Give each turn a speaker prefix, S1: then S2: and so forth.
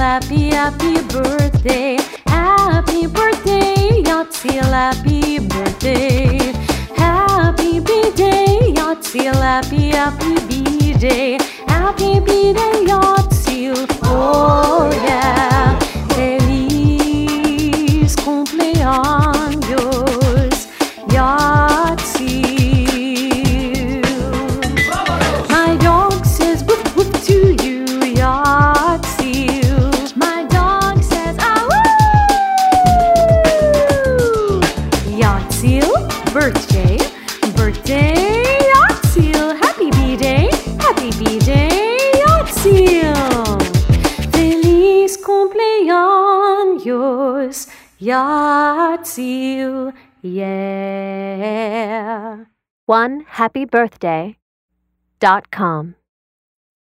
S1: happy, happy birthday. Happy birthday, Yahtzee, happy birthday. Happy B-Day, Yahtzee, happy, happy B-Day. Happy B-Day, Yahtzee, oh yeah. Feliz cumpleaños, Yahtzee. My dog says woof woof to you, Yahtzee. My dog says ah woo. Yahtzee, birthday, birthday, Yahtzee. Happy B-Day, happy B-Day, Yahtzee. Feliz cumpleaños, Yahtzee, yeah.
S2: OneHappyBirthday.com